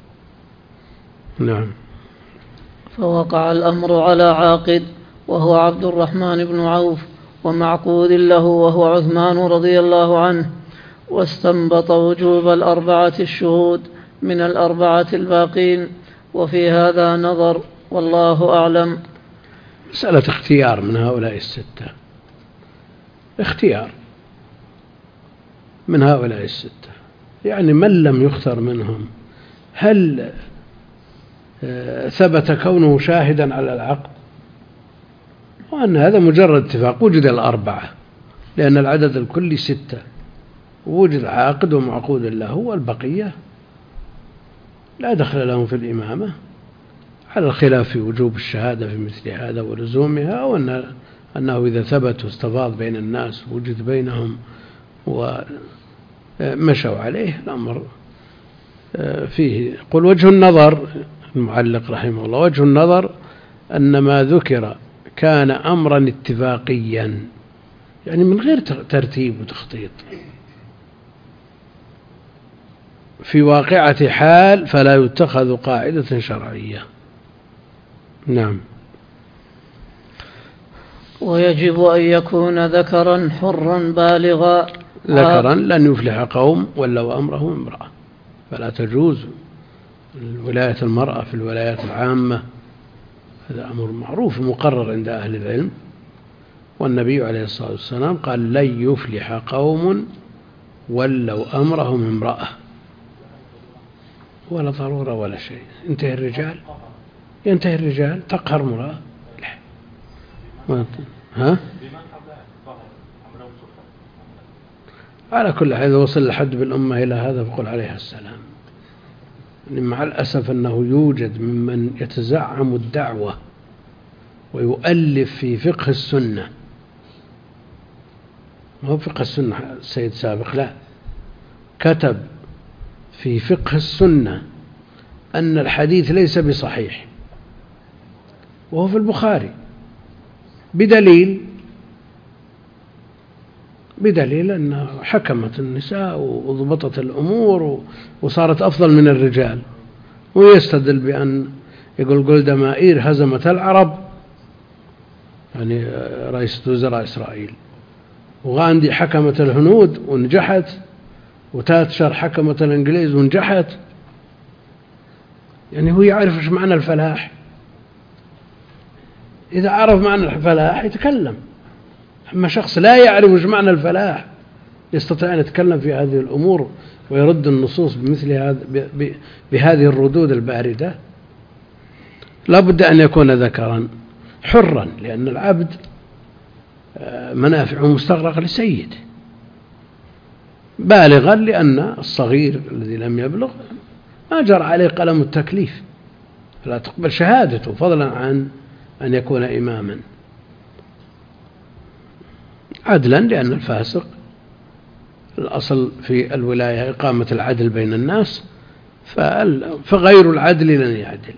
نعم. فوقع الأمر على عاقد وهو عبد الرحمن بن عوف، ومعقود له وهو عثمان رضي الله عنه، واستنبط وجوب الأربعة الشهود من الأربعة الباقين، وفي هذا نظر والله أعلم. مسألة اختيار من هؤلاء الستة، اختيار من هؤلاء الستة، يعني من لم يختر منهم هل ثبت كونه شاهدا على العقد، وأن هذا مجرد اتفاق وجد الأربعة لأن العدد الكلي ستة، وجد عاقد ومعقود له، والبقية لا دخل لهم في الإمامة، على الخلاف في وجوب الشهادة في مثل هذا ولزومها، أو أنه إذا ثبت واستفاض بين الناس وجد بينهم ومشوا عليه الأمر فيه. قل وجه النظر، المعلق رحمه الله، وجه النظر أن ما ذكر كان أمرا اتفاقيا، يعني من غير ترتيب وتخطيط، في واقعة حال فلا يتخذ قاعدة شرعية. نعم. ويجب أن يكون ذكرا حرا بالغا. ذكرا لن يفلح قوم ولوا أمرهم امرأة، فلا تجوز ولاية المرأة في الولايات العامة، هذا أمر معروف مقرر عند أهل العلم، والنبي عليه الصلاة والسلام قال لن يفلح قوم ولوا أمرهم امرأة، ولا ضرورة ولا شيء. ينتهي الرجال ينتهي الرجال تقهر امرأة، ها؟ على كل حال إذا وصل الحد بالأمة إلى هذا فقل عليها السلام. يعني مع الأسف أنه يوجد ممن يتزعم الدعوة ويؤلف في فقه السنة، ما هو فقه السنة السيد سابق، لا، كتب في فقه السنة أن الحديث ليس بصحيح وهو في البخاري بدليل بدليل أن حكمت النساء وضبطت الأمور وصارت أفضل من الرجال، ويستدل بأن يقول جولدا مائير هزمت العرب، يعني رئيسة وزراء إسرائيل، وغاندي حكمت الهنود ونجحت، وتاتشر حكمت الإنجليز ونجحت. يعني هو يعرف ايش معنى الفلاح، إذا عرف معنى الفلاح يتكلم. أما شخص لا يعرف ايش معنى الفلاح يستطيع أن يتكلم في هذه الأمور ويرد النصوص بمثل هذا بهذه الردود الباردة. لا بد أن يكون ذكرا حرا، لأن العبد منافعه مستغرقة لسيده، بالغا لأن الصغير الذي لم يبلغ ما جرى عليه قلم التكليف، فلا تقبل شهادته فضلا عن أن يكون إماما. عدلا، لأن الفاسق الأصل في الولاية إقامة العدل بين الناس، فغير العدل لن يعدل.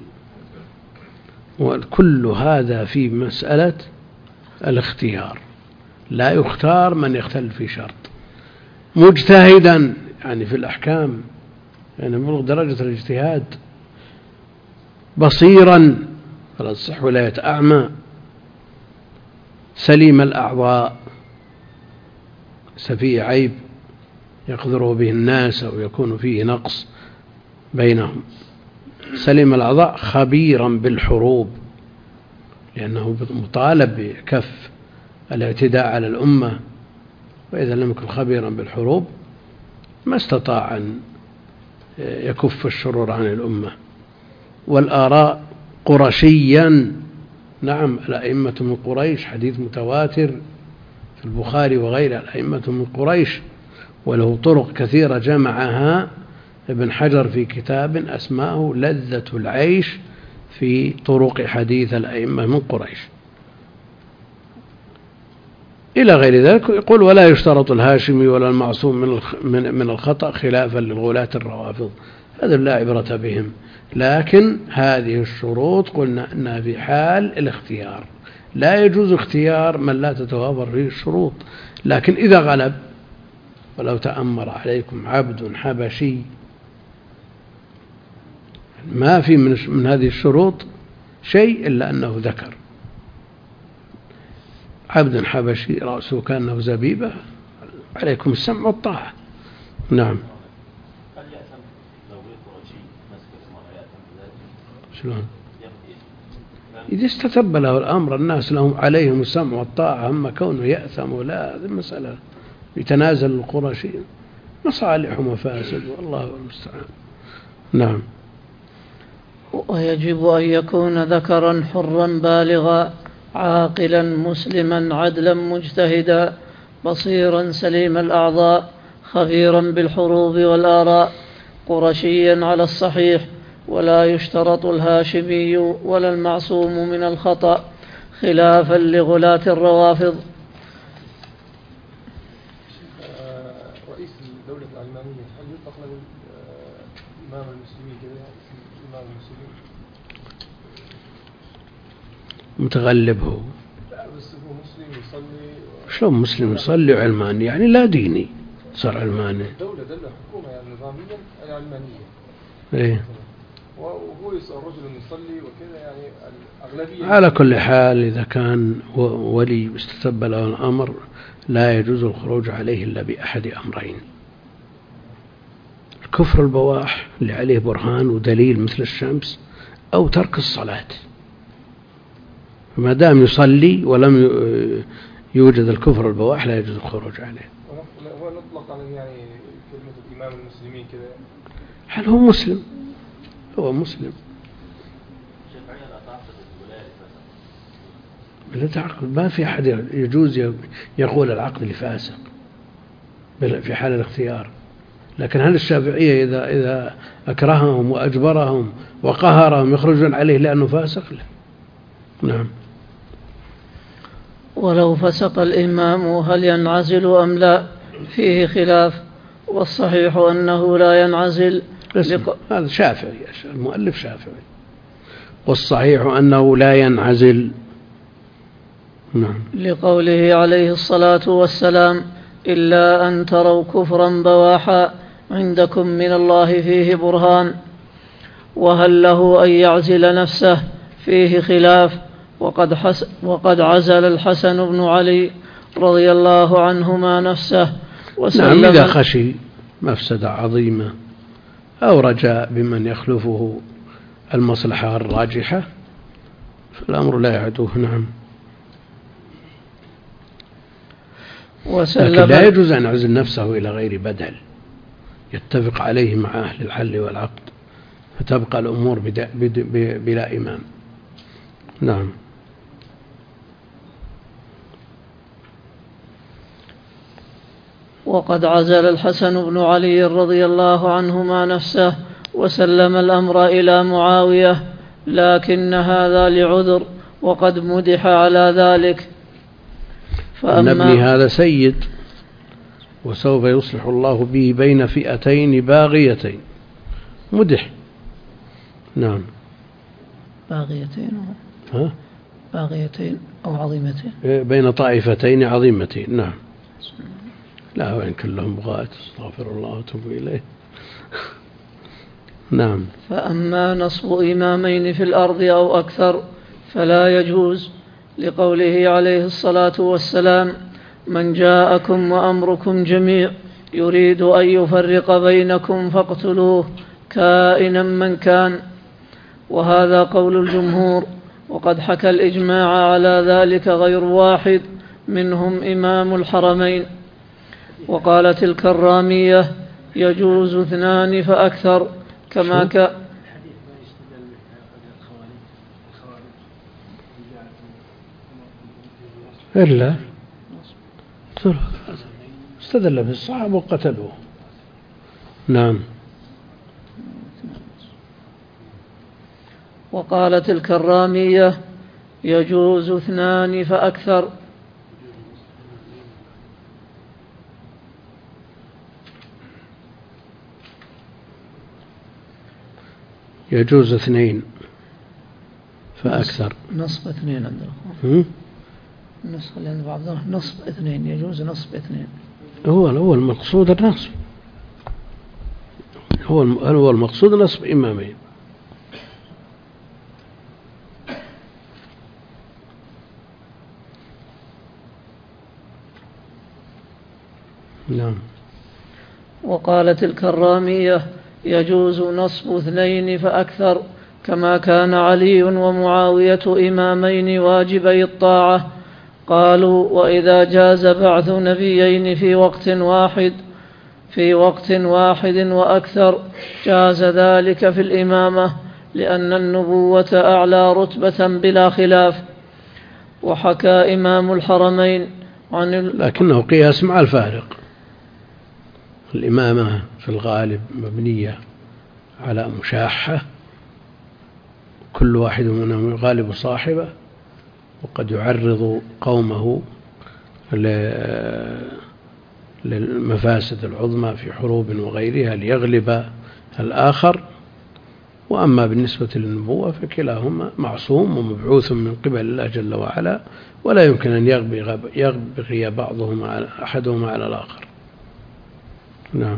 وكل هذا في مسألة الاختيار، لا يختار من يختل في شرط. مجتهدا يعني في الأحكام، يعني بلغ درجة الاجتهاد، بصيرا فلا تصح ولاية أعمى، سليم الأعضاء سفيه عيب يقدره به الناس أو يكون فيه نقص بينهم، سليم الأعضاء، خبيرا بالحروب لأنه مطالب بكف الاعتداء على الأمة، وإذا لم يكن خبيرا بالحروب ما استطاع أن يكف الشرور عن الأمة. والآراء قرشيا، نعم، الأئمة من قريش، حديث متواتر في البخاري وغيره، الأئمة من قريش، وله طرق كثيرة جمعها ابن حجر في كتاب أسماه لذة العيش في طرق حديث الأئمة من قريش إلى غير ذلك. يقول ولا يشترط الهاشمي ولا المعصوم من من الخطأ خلافا للغلاة الروافض، هذا لا عبرة بهم، لكن هذه الشروط قلنا أنها في حال الاختيار، لا يجوز اختيار من لا تتوافر فيه الشروط. لكن إذا غلب، ولو تأمر عليكم عبد حبشي، ما في من, من هذه الشروط شيء إلا أنه ذكر عبد حبشي رأسه كأنه زبيبة، عليكم السمع والطاعة. نعم. شلون؟ إذا استتب له الأمر، الناس لهم عليهم السمع والطاعة، أما كونه يأثم ولا، هذه المسألة يتنازل القرشي، مصالح ومفاسد والله المستعان. نعم. ويجب أن يكون ذكرا حرا بالغا عاقلا مسلما عدلا مجتهدا بصيرا سليم الأعضاء خبيرا بالحروب والآراء قرشيا على الصحيح، ولا يشترط الهاشمي ولا المعصوم من الخطأ خلافا لغلاة الروافض. رئيس الدولة العلمانية هل يطلق له إمام المسلمين كذا؟ إمام المسلمين متغلب هو، لا بس هو مسلم يصلي. شلون مسلم يصلي علماني؟ يعني لا ديني صار علماني. دولة دولة حكومة يعني نظاميا العلمانية. إيه. وهو رجل يصلي وكذا، يعني الأغلبية. على كل حال إذا كان ولي استتب له الأمر لا يجوز الخروج عليه إلا بأحد أمرين: الكفر البواح اللي عليه برهان ودليل مثل الشمس، أو ترك الصلاة. ما دام يصلي ولم يوجد الكفر البواح لا يجوز الخروج عليه. هو نطلق عليه يعني كلمة إمام المسلمين كذا. هل هو مسلم؟ هو مسلم. لا تعقد، ما في أحد يجوز يقول العقد لفاسق. في حال الاختيار. لكن هل الشافعية إذا إذا أكرههم وأجبرهم وقهرهم يخرجون عليه لأنه فاسق؟ نعم. ولو فسق الإمام هل ينعزل أم لا فيه خلاف، والصحيح أنه لا ينعزل. لق... هذا شافعي، المؤلف شافعي، والصحيح أنه لا ينعزل. نعم. لقوله عليه الصلاة والسلام: إلا أن تروا كفرا بواحا عندكم من الله فيه برهان. وهل له أن يعزل نفسه؟ فيه خلاف، وقد, حس وقد عزل الحسن بن علي رضي الله عنهما نفسه وسلم. نعم، إذا خشي مفسدة عظيمة أو رجاء بمن يخلفه المصلحة الراجحة فالأمر لا يعدوه. نعم. لكن لا يجوز أن يعزل نفسه إلى غير بدل يتفق عليه مع أهل الحل والعقد، فتبقى الأمور بلا إمام. نعم. وقد عزل الحسن بن علي رضي الله عنهما نفسه وسلم الأمر إلى معاوية، لكن هذا لعذر وقد مدح على ذلك. فأما ابني هذا سيد وسوف يصلح الله به بين فئتين باغيتين، مدح. نعم. باغيتين ها؟ باغيتين أو عظيمتين، بين طائفتين عظيمتين. نعم. لا، وإن كلهم بغاة، استغفر الله واتوب إليه. نعم. فأما نصب إمامين في الأرض أو أكثر فلا يجوز، لقوله عليه الصلاة والسلام: من جاءكم وأمركم جميع يريد أن يفرق بينكم فاقتلوه كائنا من كان. وهذا قول الجمهور، وقد حكى الإجماع على ذلك غير واحد منهم إمام الحرمين. وقالت الكرامية: يجوز اثنان فأكثر كما ك إلا استدل بالصحابة وقتلوه. نعم. وقالت الكرامية: يجوز اثنان فأكثر. يجوز اثنين فأكثر. نصب اثنين عندنا. النسخة اللي عند بعضهم نصب اثنين، يجوز نصب اثنين. هو هو المقصود النصب، هو هو المقصود نصب إمامين. نعم. وقالت الكرامية: يجوز نصب اثنين فأكثر كما كان علي ومعاوية إمامين واجبي الطاعة. قالوا: وإذا جاز بعث نبيين في وقت واحد في وقت واحد وأكثر جاز ذلك في الإمامة، لأن النبوة أعلى رتبة بلا خلاف. وحكى إمام الحرمين عن ال... لكنه قياس مع الفارق. الإمامة في الغالب مبنية على مشاحة، كل واحد منهم يغالب صاحبه، وقد يعرض قومه للمفاسد العظمى في حروب وغيرها ليغلب الآخر. وأما بالنسبة للنبوة فكلاهما معصوم ومبعوث من قبل الله جل وعلا، ولا يمكن أن يغبغي بعضهما على أحدهما على الآخر. نعم.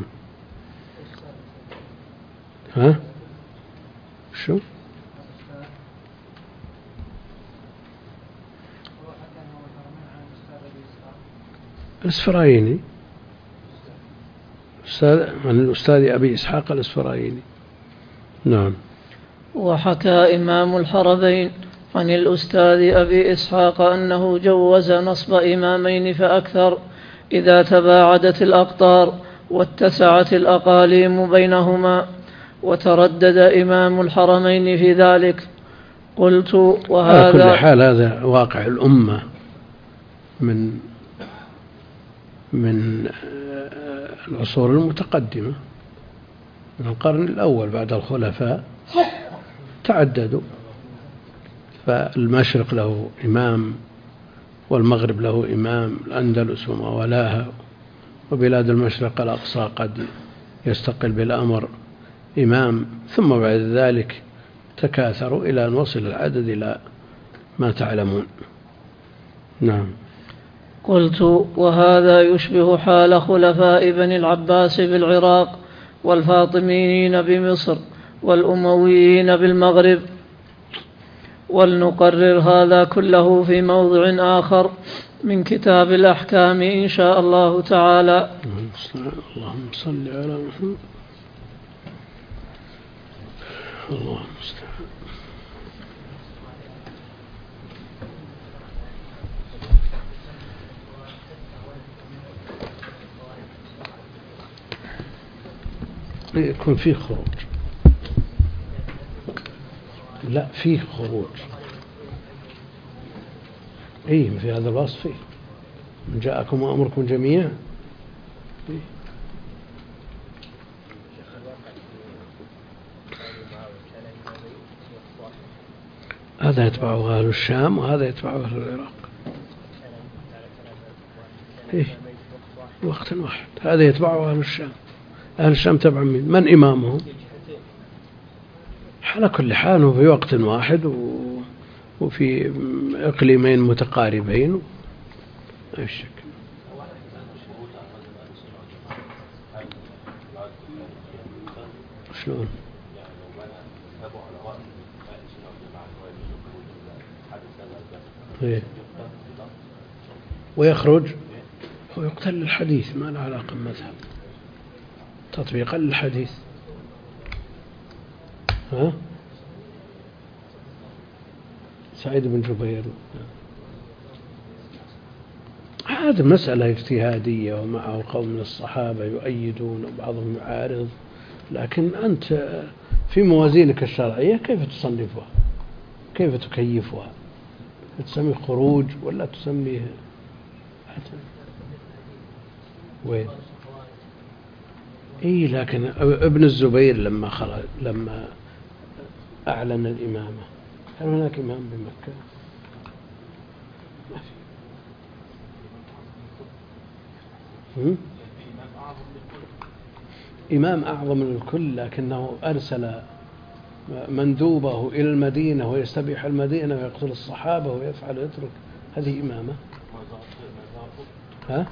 ها؟ شو؟ الإسفرايني، عن الأستاذ أبي إسحاق الإسفرايني. نعم. وحكى إمام الحرمين عن الأستاذ أبي إسحاق أنه جوز نصب إمامين فأكثر إذا تباعدت الأقطار واتسعت الأقاليم بينهما، وتردد إمام الحرمين في ذلك. قلت: وهذا على كل حال هذا واقع الأمة من من العصور المتقدمة من القرن الأول بعد الخلفاء تعددوا، فالمشرق له إمام والمغرب له إمام، الأندلس وما ولاها، وبلاد المشرق الأقصى قد يستقل بالأمر إمام، ثم بعد ذلك تكاثروا إلى أن وصل العدد إلى ما تعلمون. نعم. قلت: وهذا يشبه حال خلفاء بني العباس بالعراق، والفاطميين بمصر، والأمويين بالمغرب. ولنقرر هذا كله في موضع آخر من كتاب الأحكام إن شاء الله تعالى. اللهم صل على محمد. اللهم صل. يكون فيه خروج. لا، فيه خروج. ايه في هذا الوصف فيه من جاءكم وأمركم جميعا. إيه؟ هذا يتبعه أهل الشام وهذا يتبعه أهل العراق. إيه؟ وقت واحد. هذا يتبعه أهل الشام. أهل الشام تبع من من إمامهم؟ على كل حال في وقت واحد وفي إقليمين متقاربين. لا شك. شلون؟ إيه؟ ويخرج ويقتل الحديث، ما له علاقة بمذهب، تطبيقا للحديث. ها؟ سعيد بن جبير هذه مسألة اجتهادية، ومعه قوم من الصحابة يؤيدون وبعضهم يعارض، لكن أنت في موازينك الشرعية كيف تصنفها؟ كيف تكيفها؟ تسميه خروج ولا تسميه وين؟ إيه، لكن ابن الزبير لما خرج لما أعلن الإمامة هل هناك إمام بمكة؟ ما في. إمام أعظم من الكل، لكنه أرسل مندوبه إلى المدينة ويستبيح المدينة ويقتل الصحابة ويفعل ويترك. هذه إمامة؟ ها؟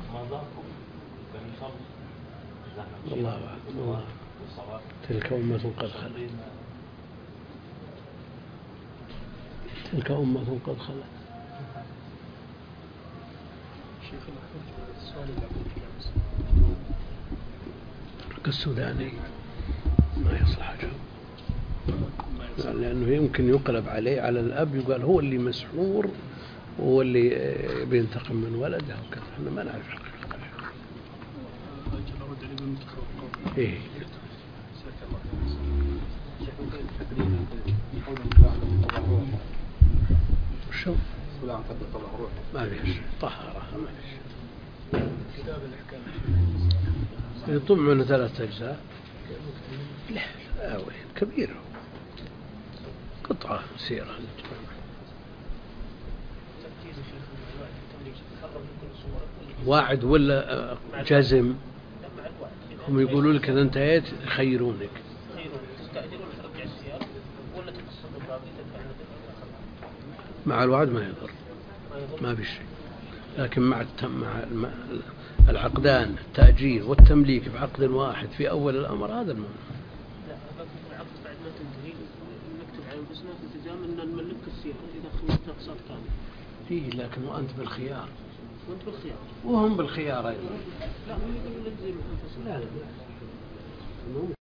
والله أعلم. تلك أمة قد خلت تلك أمة قد خلت. كالسوداني ما يصلح جواب، لأنه يمكن يقلب عليه على الأب، يقال هو اللي مسحور وهو اللي بينتقم من ولده وكذا. احنا ما نعرف حقيقة. إيه. شو؟ ما فيش طهارة، ما فيش. كتاب الأحكام يطم من ثلاثة أجزاء. لا لا وين كبير، قطعة سيرة. واعد ولا جزم؟ هم يقولوا لك إذا انتهيت يخيرونك. مع الوعد ما يضر، ما في شيء، لكن مع مع العقدان التأجير والتمليك بعقد واحد في أول الأمر هذا المهم. لا، العقد بعد ما تنتهي نكتب على البسنة التزام أن نملك السيارة إذا خلصت أقساط ثانية. فيه لكن وأنت بالخيار. وأنت بالخيار. وهم بالخيار أيضا. لا، هم يقولون نلزم أنفسنا. لا لا.